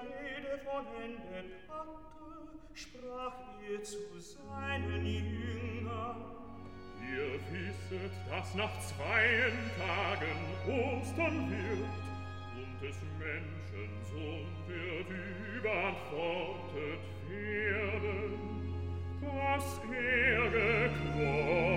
Rede vollendet hatte, sprach er zu seinen Jüngern: Ihr wisset, dass nach 2 Tagen Ostern wird, und des Menschen Sohn wird überantwortet werden, dass er gekreuzt